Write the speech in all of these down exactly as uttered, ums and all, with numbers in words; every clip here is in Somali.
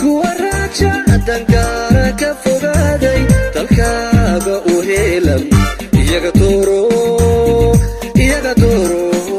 kuwa raaja dangaara ka fogaaday dalkaaga u heelan iyaga dooro iyaga dooro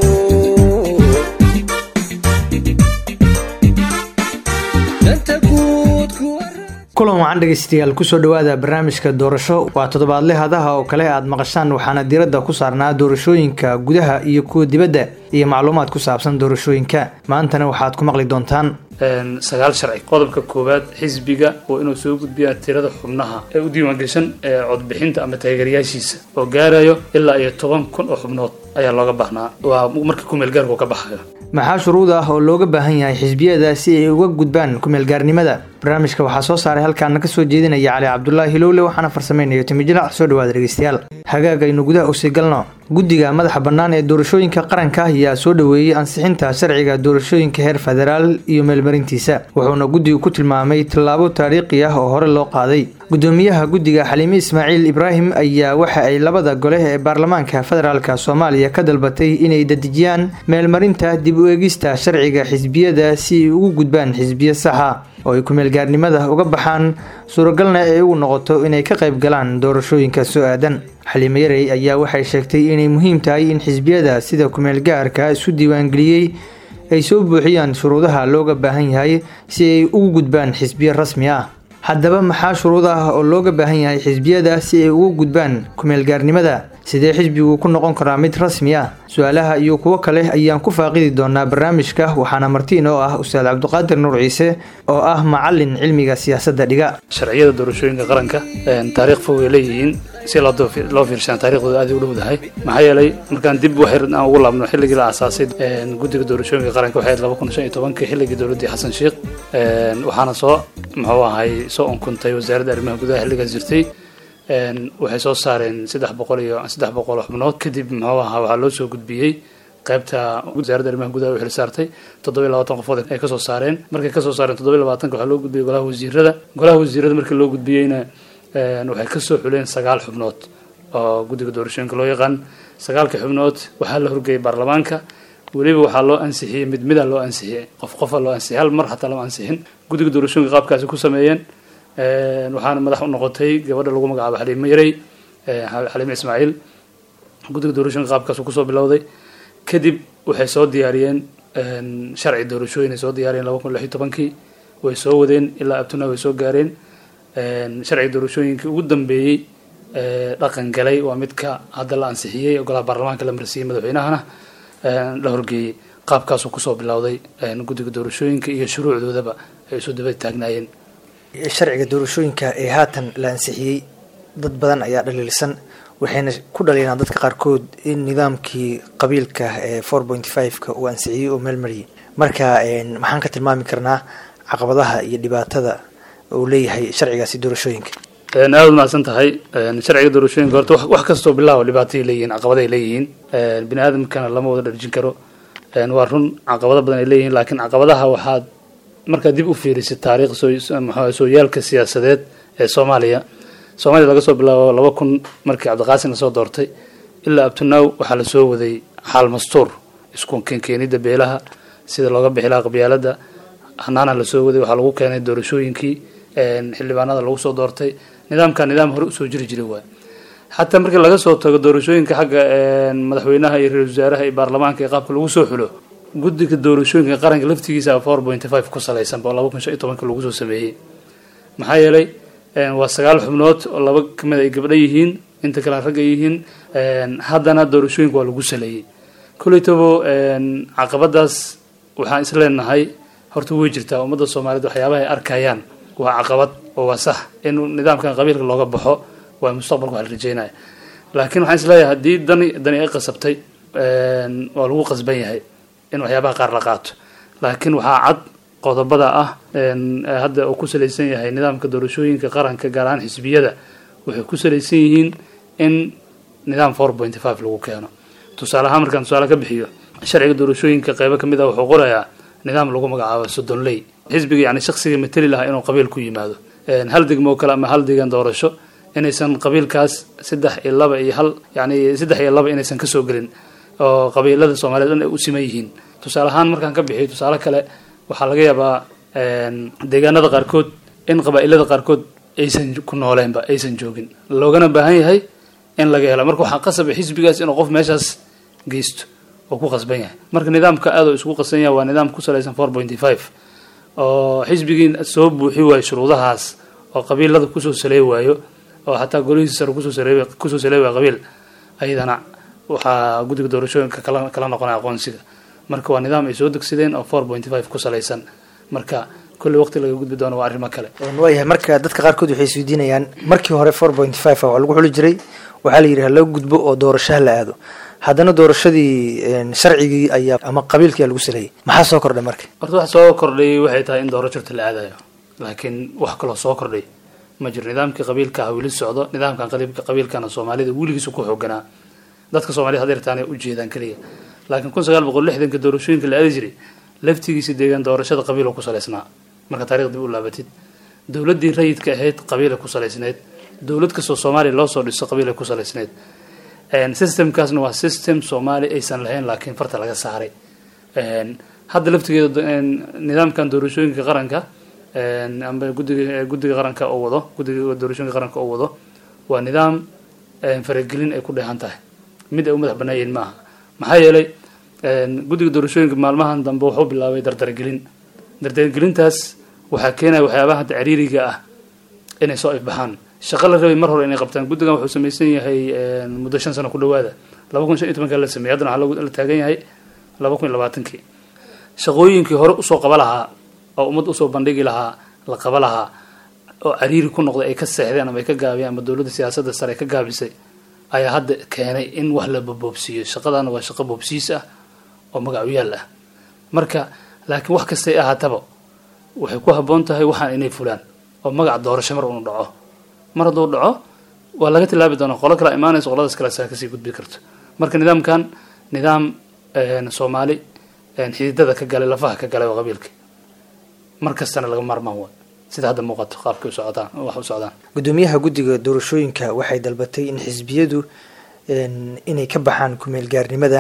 kulan wacan dhegeystayaal kusoo dhawaada barnaamijka doorasho waa toddobaadle hadaha oo kale aad maqashaan waxaana diiradda ku saarnaa doorashooyinka gudaha iyo kuwa dibadda iyo macluumaad ku saabsan doorashooyinka maantana waxaad ku maqli doontaan sagaal sharci qodobka koowaad xisbiga oo inuu soo gudbiyaa tirada xubnaha ee u diiwaangashan ee codbixinta ama taageerayaashiisa oo gaarayo ilaa iyo toban kun oo xubnood ayaa looga baahnaa waa markii ku meel gaarku ka baxayo maxaa shuruud ah oo looga baahan yahay xisbiyada si ay uga gudbaan ku meel gaarnimada barnaamijka waxaa soo saaray halkaana ka soo jeedinaya cali cabdullaahi hilowle waxaana farsameynaya timijilaac soo dhawaada dhegeystayaal hagaag aynu gudaha usii galno guddiga madaxa bannaan ee doorashooyinka qaranka ayaa soo dhaweeyey ansixinta sharciga doorashooyinka heer federaal iyo meelmarintiisa wuxuuna guddigu ku tilmaamay tallaabo taariikhi ah oo hore loo qaaday gudoomiyaha guddiga xaliime ismaaciil ibraahim ayaa waxa ay labada gole ee baarlamaanka federaalka soomaaliya ka dalbatay inay dadejiyaan meelmarinta dib u eegista sharciga xisbiyada si ay ugu gudbaan xisbiyo saxa oo ay kumeelgaarnimada uga baxaan suuragalna ay ugu noqoto inay ka qayb galaan doorashooyinka soo aadan xaliime yarey ayaa waxay sheegtay inay muhiim tahay in xisbiyada sida kumeelgaarka isu diiwaangeliyey ay soo buuxiyaan shuruudaha looga baahan yahay si ay ugu gudbaan xisbiyo rasmi ah haddaba maxaa shuruud ah oo looga baahan yahay xisbiyada si ay ugu gudbaan kumeelgaarnimada sidee xisbigu ku noqon karaa mid rasmi ah su-aalaha iyo kuwo kale ayaan ku faaqidi doonaa barnaamijka waxaana martiin oo ah ustaad cabdiqaadir nuur ciise oo ah macalin cilmiga siyaasadda dhiga sharciyada doorashooyinka qaranka taariikh fog ay leeyihiin si loo fiirshaan taariikhdooda aad u dhowdahay maxaa yeelay markaan dib waxir aan ugu laabno xilligii la aasaasay guddiga doorashooyinka qaranka waxay laba kun shan iyo tobankii xilligii dowladdii xasan sheekh waxaana soo muxuu ahay soo unkuntay wasaaradda arrimaha gudaha xilligaas jirtay waxay soo saareen saddex boqol iyo saddex boqol oo xubnood kadib muxuu ahaa waxaa loo soo gudbiyey qaybta wasaaradda arrimaha gudaha u xil saartay toddoba iyo labaatan qofood ay kasoo saareen markay kasoo saareen toddoba iyo labaatanka waxaa loo gudbiyey golaha wasiirada golaha wasiirada markii loo gudbiyeyna waxay kasoo xuleen sagaal xubnood oo guddiga doorashooyinka loo yaqaan sagaalka xubnood waxaa la horgeeyey baarlamaanka weliba waxaa loo ansixiyey mid mida loo ansixiyey qof qofa loo ansixiyey hal mar xataa lama ansixin guddiga doorashooyinka qaabkaasi ku sameeyeen waxaana madax u noqotay gabadha lagu magacaabo xaliime yarey xaliime ismaaciil guddiga doorashooyinka qaabkaasu kusoo bilowday kadib waxay soo diyaariyeen sharci doorashooyin ay soo diyaariyeen laba kun lix iyo tobankii way soo wadeen ilaa abtuna way soo gaareen sharciga doorashooyinkii ugu dambeeyey dhaqan galay waa midka hadda la ansixiyey golaha baarlamaanka la marsiiyey madaxweynahana la horgeeyey qaabkaasuu kusoo bilowday guddiga doorashooyinka iyo shuruucdoodaba ay isu daba taagnaayeen sharciga doorashooyinka ee haatan la ansixiyey dad badan ayaa dhaliilsan waxayna ku dhaliinaan dadka qaarkood in nidaamkii qabiilka ee four point five-ka uu ansixiyey oo meel mariyey marka maxaan ka tilmaami karnaa caqabadaha iyo dhibaatada uu leeyahay sharcigaasi doorashooyinka aada u mahadsan tahay sharciga doorashooyinka horta wax kastoo bilaawo dhibaatay leeyihiin caqabaday leeyihiin bini aadamkana lama wada dharjin karo waa run caqabado badan ay leeyihiin laakiin caqabadaha waxaad markaad dib u fiirisid taariikh sooyaalka siyaasadeed ee soomaaliya soomaaliya laga soo bilaabo laba kun markii cabdiqaasin lasoo doortay ilaa abtunaaw waxaa lasoo waday xaal mastuur isku keenkeenida beelaha sida looga bixi lahaa qabyaalada hanaana lasoo waday waxaa lagu keenay doorashooyinkii xildhibaanada lagu soo doortay nidaamka nidaam hore usoo jiri jiray waay xataa markii laga soo tago doorashooyinka xagga madaxweynaha iyo ra-iisul wasaaraha iyo baarlamaanka iyo qaabka lagu soo xulo guddiga doorashooyinka qaranka laftigiisa four point five ku salaysan oo laba kun shan iyo tobanka lagu soo sameeyey maxaa yeelay waa sagaal xubnood oo laba kamid ay gabdho yihiin inta kale ragga yihiin haddana doorashooyinka waa lagu saleeyey koleytabo caqabadaas waxaan is leenahay horta way jirtaa ummadda soomaaliyeed waxyaabaha ay arkayaan waa caqabad oo waa sax in nidaamkan qabiilka looga baxo waa mustaqbalka waxa la rajeynaya laakiin waxaan is leeyahay haddii dani dani ay qasabtay waa lagu qasban yahay in waxyaabaha qaar la qaato laakiin waxaa cad qodobada ah hadda uu ku salaysan yahay nidaamka doorashooyinka qaranka gaar ahaan xisbiyada waxay ku salaysan yihiin in nidaam four point five lagu keeno tusaale ahaan markaan tusaale ka bixiyo sharciga doorashooyinka qaybo ka mid ah wuxuu qorayaa nidaam lagu magacaabo soddonley xisbiga yani shakhsiga matali lahaa inuu qabiil ku yimaado hal degmo kale ama hal deegaan doorasho inaysan qabiilkaas saddex iyo laba iyo hal yani saddex iyo laba inaysan kasoo gelin oo qabiilada soomaaliyeed dhan ay u siman yihiin tusaale ahaan markaan ka bixiyo tusaale kale waxaa laga yaabaa deegaanada qaarkood in qabaa'ilada qaarkood aysan ku nooleenba aysan joogin loogana baahan yahay in laga helo marka waxaa qasaba xisbigaas inuu qof meeshaas geysto oo ku qasban yahay marka nidaamka aad oo isugu qasan yahay waa nidaam ku salaysan four point five oo xisbigii soo buuxi waayo shuruudahaas oo qabiilada kusoo saley waayo oo xataa golihiisa sare kusoo saley kusoo saley waayo qabiil ayadana waxaa guddiga doorashooyinka kala kala noqonaya aqoonsiga marka waa nidaam ay soo degsadeen oo four point five ku salaysan marka kulli waqti laga gudbi doono waa arrimo kale waayahay marka dadka qaarkood waxay isweydiinayaan markii hore four point five waa lagu xuli jiray waxaa la yidhi ha laga gudbo oo doorashaha la aado haddana doorashadii sharcigii ayaa ama qabiilkii lagu saleeyay maxaa soo kordhay marka horta wax soo kordhay waxay tahay in doorashada la aadayo laakiin wax kaloo soo kordhay ma jiro nidaamkii qabiilka ah weli socdo nidaamkan qabiilka qabiilkana Soomaalida weligiis ku xooganaa dadka Soomaalida hadeertaan ay u jeedaan kaliya laakiin kun sagaal boqol lixdan ka doorashooyinka la aadi jiray laftigiisa deegaan doorashada qabiil ku saleysnaa marka taariikhda u laabatid dawladii rayidka ahayd qabiil ku saleysneed dawlad kastoo Soomaaliya loo soo dhiso qabiil ku saleysneed een systemkaasna waa system Soomaali aysan lahayn laakiin farta laga saaray een hadda laftigeeda nidaamkan doorashooyinka qaranka een amba guddiga guddiga qaranka oo wado guddiga doorashooyinka qaranka oo wado waa nidaam een faragelin ay ku dheehan tahay mid ay u madax banaayeen maaha maxaa yeelay een guddiga doorashooyinka maalmahan dambe wuxuu bilaabay dardargelin dardargelintaas waxaa keenaya waxyaabaha taariiriga ah inay soo ifbaxaan shaqo la rabay mar hore inay qabtaan guddigan wuxuu samaysan yahay muddo shan sano ku dhawaada laba kun iyo shan iyo toban la sameeyay haddana waxaa la taagan yahay laba kun iyo labaatan-kii shaqooyinkii hore usoo qaba lahaa oo ummad usoo bandhigi lahaa la qaba lahaa oo cariiri ku noqday ay ka seexdeen ama ay ka gaabiyeen ama dowladda siyaasadda sare ka gaabisay ayaa hadda keenay in wax la boobsiiyo shaqadana waa shaqo boobsiis ah oo magac u yaal ah marka laakiin wax kasta ay ahaataba waxay ku habboon tahay waxaan inay fulaan oo magac doorasho mar uu dhaco mar hadduu dhaco waa laga tilaabi doonaa qolo kala imaanaysa qoladaas kale saa kasii gudbi karto marka nidaamkan nidaam Soomaali xididada ka galay lafaha ka galay qabiilka markastana laga marmaan waa sida hadda muuqato qaabka u socdaan wax u socdaan gudoomiyaha guddiga doorashooyinka waxay dalbatay in xisbiyadu inay ka baxaan ku meel gaarnimada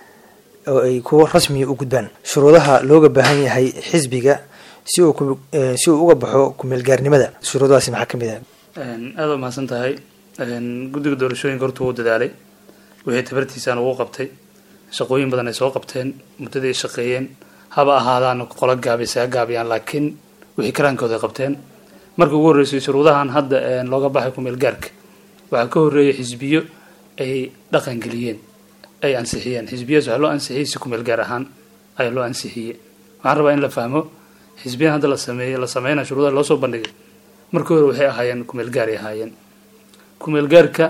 oo ay kuwa rasmi u gudbaan shuruudaha looga baahan yahay xisbiga si uu si uu uga baxo ku meel gaarnimada shuruudahaasi maxaa kamid ah een aad u mahadsan tahay een guddiga doorashooyinka horta uu dadaalay wixii tabartiisana uu qabtay shaqooyin badan ay soo qabteen muddada ay shaqeeyeen haba ahaadaan qolo gaabisay gaabiyaan laakiin wixii karaankooda qabteen markii ugu horeysay shuruudahan hadda een looga baxay ku meel gaarka waxa ka horeeyay xisbiyo ay dhaqan galiyeen ay ansixiyeen xisbiyaas waxa loo ansixiyay si ku meel gaar ahaan ay loo ansixiyay waxaan rabaa in la fahmo xisbiyahan hadda la sameeyay la sameeyna shuruudaha loo soo bandhigay markii hore waxay ahaayeen ku meel gaar ay ahaayeen ku meel gaarka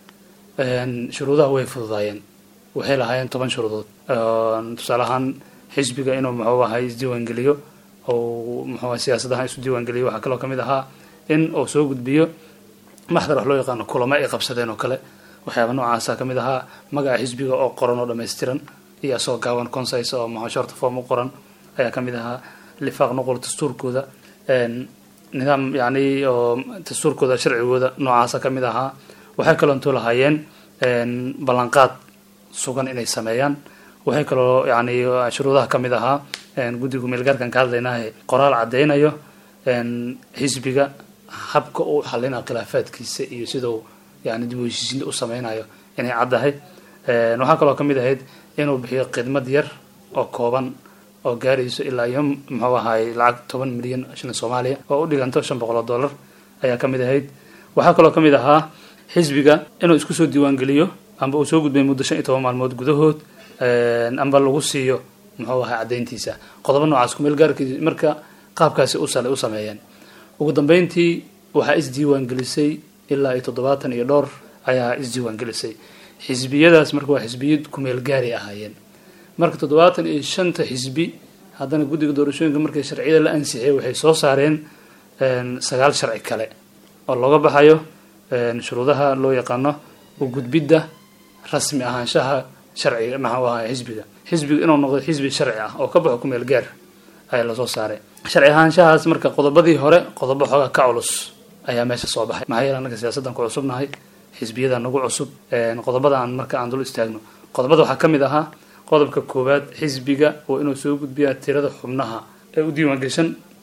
een shuruudaha way fududaayeen waxay lahaayeen toban shuruudood tusaale ahaan xisbiga inuu muxuu ahaa isdiiwaan geliyo oo muxuu ahaa siyaasadaha isu diiwaan geliyo waxaa kaloo kamid ahaa in uu soo gudbiyo maxdar wax loo yaqaano kulamo ay qabsadeen oo kale waxyaaba noocaasa kamid ahaa magaca xisbiga oo qoran oo dhammaystiran iyo asoo gaaban concise oo muxuu short form u qoran ayaa kamid ahaa lifaaq noqol dastuurkooda een nidaam yacni oo dastuurkooda sharcigooda noocaasa kamid ahaa waxay kaloo intuu lahaayeen een ballanqaad sugan inay sameeyaan waxay kaloo yacni shuruudaha kamid ahaa een guddiga meelgaarkan ka hadlaynahay qoraal cadeynayo een xisbiga habka uu xalinayo khilaafaadkiisa iyo sidoo yani dib u heshiisiin u sameynayo inay caddahay een waxaa kaloo kamid ahayd inuu bixiyo khidmad yar oo kooban oo gaarayso ilaa iyo muxuu ahaay lacag toban milyan shilin Soomaaliya oo u dhiganto shan boqol oo dollar ayaa kamid ahayd waxaa kaloo kamid ahaa xisbiga inuu isku soo diiwaan geliyo amba uu soo gudbay muddo shan iyo toban maalmood gudahood een amba lagu siiyo muxuu ahaa cadeyntiisa qodobo noocaas ku meel gaarkiisa marka qaabkaasi u salay u sameeyeen ugu dambeyntii waxaa isdiiwaan gelisay ilaa iyo toddobaatan iyo dhowr ayaa isdiiwaan gelisay xisbiyadaas marka waa xisbiyad ku meel gaari ahaayeen marka toddobaatan iyo shanta xisbi haddana guddiga doorashooyinka markay sharciyada la ansixiyay waxay soo saareen een sagaal sharci kale oo looga baxayo een shuruudaha loo yaqaano u gudbidda rasmi ahaanshaha sharciga maxaa ahaa xisbiga xisbiga inuu noqdo xisbi sharci ah oo ka baxo ku meel gaar ayaa la soo saaray sharci ahaanshahaas marka qodobadii hore qodobo xoogaa ka culus ayaa meesha soo baxay maxaa yeelay annaga siyaasaddan ku cusubnahay xisbiyada nagu cusub een qodobada aan marka aan dul istaagno qodobada waxaa kamid ahaa qodobka koowaad xisbiga oo inuu soo gudbiyaa tirada xubnaha ee u diiwaan gashan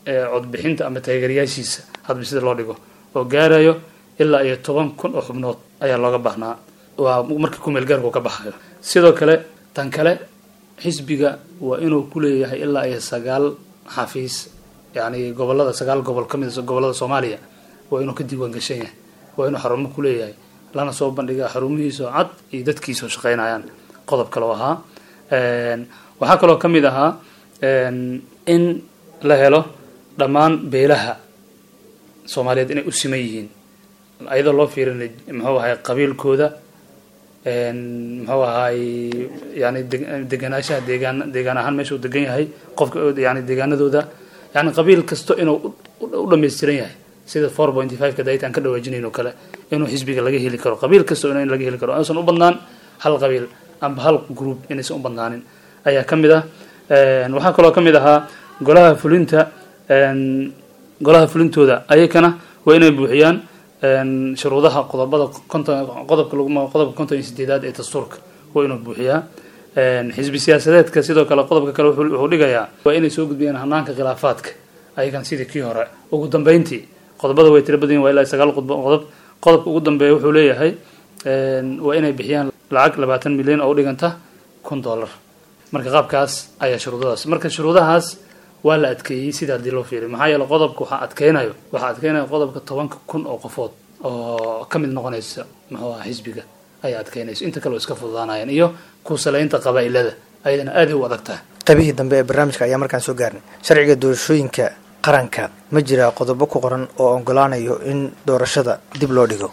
codbixinta ama taageerayaashiisa hadba sida loo dhigo oo gaarayo ilaa iyo toban kun oo xubnood ayaa looga baahnaa waa markii kumeel gaarku ka baxayo sidoo kale tan kale xisbiga waa inuu ku leeyahay ilaa iyo sagaal xafiis yani gobolada sagaal gobol ka mid ah gobolada Soomaaliya waa inuu ka diiwaan gashan yahay waa inuu xarumo ku leeyahay lana soo bandhigaa xarumihiisa cad iyo dadkiisa shaqeynayaan qodob kale ahaa een waxa kale oo kamid ahaa een in la helo dhamaan beelaha Soomaaliyeed inay u siman yihiin ayadoo loo fiirinay muxuu ahay qabiilkooda een muxuu ahay yani deganaanshaha deegaan deegaan ahaan meesha uu degan yahay qofka yani deegaanadooda yani qabiil kasto inuu u dhameystiran yahay sida four point five ka daytaan ka dhawaajinayno kale inuu xisbiga laga heli karo qabiil kasto inuu laga heli karo aysan u badnaan hal qabiil amba hal group inaysan u badnaanin ayaa kamid ah een waxa kale oo kamid ahaa golaha fulinta een golaha fulintooda ayakana waa inay buuxiyaan een shuruudaha qodobada qodobka lagu qodobka konton iyo sideed ee dastuurka waa inuu buuxiyaa een xisbi siyaasadeedka sidoo kale qodobka kale wuxuu dhigayaa waa inay soo gudbiyaan hanaanka khilaafaadka ayagan sidii kii hore ugu dambeyntii qodobada way tira badan waa ilaa sagaal qodob qodob qodobka ugu dambeeya wuxuu leeyahay een waa inay bixiyaan lacag labaatan milyan oo u dhiganta kun dollar marka qaabkaas ayaa shuruudahaas marka shuruudahaas waa la adkeeyay sida hadii loo fiiriyo maxaa yeelay qodobka waxa adkeenayo waxa adkeenayo qodobka toban kun oo qofood oo kamid noqonaysa maxaa xisbiga ay adkeenayso inta kale iska fududaanayaan iyo ku saleynta qabaa'ilada ayadana aad u adagtahay qaybihii dambe ee barnaamijka ayaa markaan soo gaarnay sharciga doorashooyinka qaranka ma jira qodobo ku qoran oo ogolaanayo in doorashada dib loo dhigo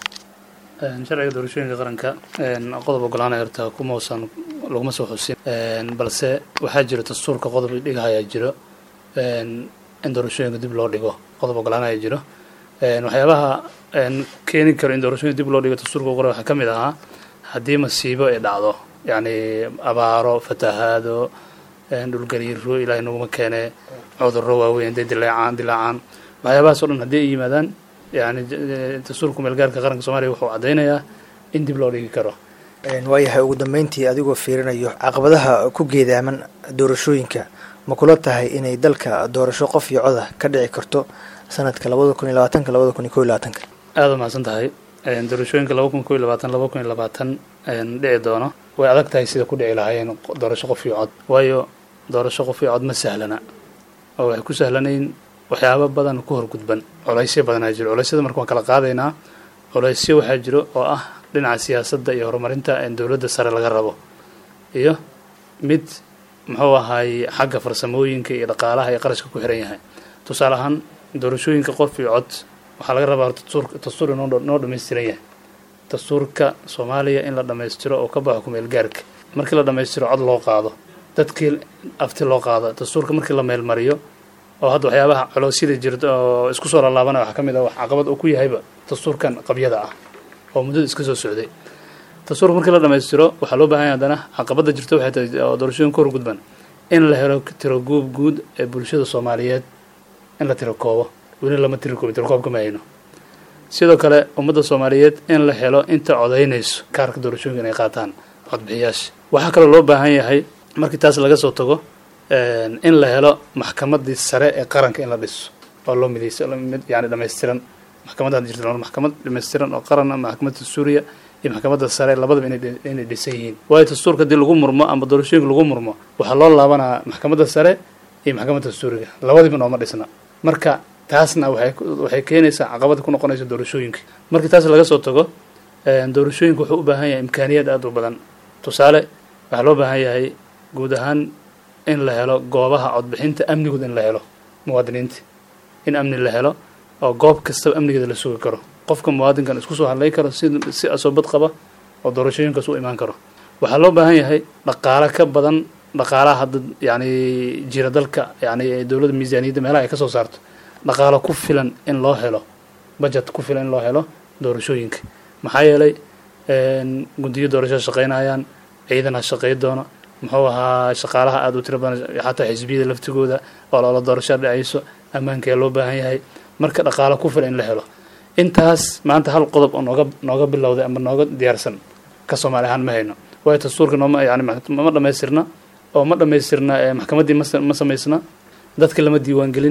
een sharciga doorashooyinka qaranka een qodob ogolaanayo horta kuma uusan laguma soo xusin een balse waxaa jira dastuurka qodob dhigaya jiro een in doorashooyinka dib loo dhigo qodob ogolaanayo jiro een waxyaabaha een keeni karo in doorashooyinka dib loo dhigo dastuurka qodob waxa kamid ah hadii masiibo ay dhacdo yani abaaro fatahaado een dhul gariiro ilaahay nagu keenay cudurro waaweyn dilaacaan dilaacaan waxyaabahaas oo dhan hadii ay yimaadaan yani dastuurka meel gaarka qaranka Soomaaliya wuxuu cadeynayaa in dib loo dhigi karo een waayahay ugu dambeyntii adigoo fiirinayo caqabadaha ku geedaaman doorashooyinka ma kula tahay inay dalka doorasho qof iyo cod ka dhici karto sanadka laba kun iyo labaatan ka laba kun iyo labaatan aad ma san tahay een doorashooyinka laba kun iyo labaatan laba kun iyo labaatan een dhici doono way adag tahay sida ku dhici lahaayeen doorasho qof iyo cod waayo doorasho qof iyo cod ma sahlana oo waxay ku sahlanayn waxyaabo badan ku horgudban culaysyo badan ay jiro culeysyada marka waan kala qaadaynaa culaysyo waxa jiro oo ah dhinaca siyaasadda iyo horumarinta ee dawladda sare laga rabo iyo mid muxuu ahay xagga farsamooyinka iyo dhaqaalaha iyo qarashka ku xiran yahay tusaale ahaan doorashooyinka qof iyo cod waxa laga rabaa dastuurka dastuur noo dhameystiran yahay dastuurka Soomaaliya in la dhameystiro oo ka baxo kumeel gaarka markii la dhameystiro cod loo qaado dadkii afti loo qaado dastuurka markii la meel mariyo oo hadda waxyaabaha culeysyada jirta oo isku soo laabanaya waxa kamid ah wax caqabad oo ku yahayba dastuurkan qabyada ah oo muddo iska soo socday dastuurka markii la dhameystiro waxa loo baahan yahay hadana caqabada jirta waxay tahay doorashooyin kor gudban in la helo tiro guud guud ee bulshada Soomaaliyeed in la tiro koobo weli lama tiro koobo tiro koob kama hayno sidoo kale ummadda Soomaaliyeed in la helo inta codeynayso kaarka doorashooyinka inay qaataan codbixiyaasha waxa kale loo baahan yahay markii taas laga soo tago een in la helo maxkamadii sare ee qaranka in la dhiso oo loo mideyso yani dhameystiran maxkamadda jirta maxkamad dhameystiran oo qaran maxkamadda Suuriya iyo maxkamadda sare labadaba inay inay dhisan yihiin way dastuurka dib lagu murmo ama doorashooyinka lagu murmo waxa loo laabanaa maxkamadda sare iyo maxkamadda Suuriya labadaba nooma dhisna marka taasna waxay waxay keenaysaa caqabad ku noqonaysa doorashooyinka markii taas laga soo tago een doorashooyinka wuxuu u baahan yahay imkaaniyad aad u badan tusaale waxa loo baahan yahay guud ahaan in la helo goobaha codbixinta amnigood in la helo muwaadiniinta in amni la helo oo goob kasta amnigeeda la sugi karo qofka muwaadinkan isku soo hadlay karo si si asoobad qaba oo doorashooyinka soo imaan karo waxa loo baahan yahay dhaqaale ka badan dhaqaalaha hadda yani jira dalka yani dawladda miisaaniyadda meelaha ay ka soo saarto dhaqaale ku filan in loo helo budget ku filan in loo helo doorashooyinka maxaa yeelay een guddiyo doorasho shaqeynayaan ciidana shaqeey doona muxuu ahaa shaqaalaha aad u tiro badan xataa xisbiyada laftigooda oo la doorasho dhacayso ammaanka loo baahan yahay marka dhaqaale ku filan in la helo intaas maanta hal qodob oo nooga nooga bilowday ama nooga diyaarsan ka Soomaali ahaan ma hayno way dastuurka nooma yani ma dhameystirna oo ma dhameystirna maxkamaddii ma sameysna dadka lama diiwaan gelin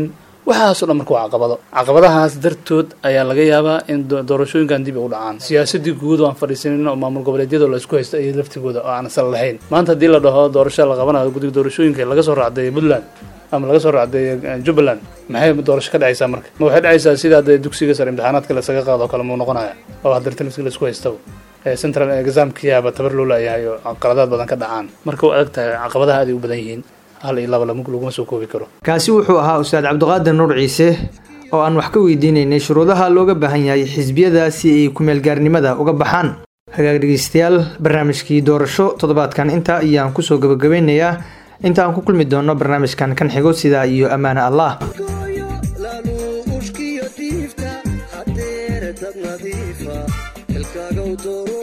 waxaasoo dhan marka waa caqabado caqabadahaas dartood ayaa laga yaabaa in doorashooyinkan dib u dhacaan siyaasadii guud oo aan fadhiisanin oo maamul goboleedyada la isku haysto iyo laftigooda oo aan asal lahayn maanta haddii la dhaho doorasho la qabanayo guddiga doorashooyinka laga soo raacday Puntland ama laga soo raacday Jubbaland maxay doorasho ka dhacaysaa marka ma waxay dhacaysaa sida hadda dugsiga sare imtixaanaadka la saga qaado kale ma noqonaya oo hadda tartanka la isku haysto central examkiyaaba tabar loo leeyahay oo qaladaad badan ka dhacaan marka waa adag tahay caqabadaha aad u badan yihiin hal iyo laba laguma soo koobi karo kaasi wuxuu ahaa Ustaad Cabdiqaadir Nuur Ciise oo aan wax ka weydiinaynay shuruudaha looga baahan yahay xisbiyada si ay ku meel gaarnimada uga baxaan hagaag dhageystayaal barnaamijkii doorasho toddobaadkan inta ayaan ku soo gabagabeynayaa inta aan ku kulmi doono barnaamijkan kan xigo sida iyo amaana Allah الكاغو دورو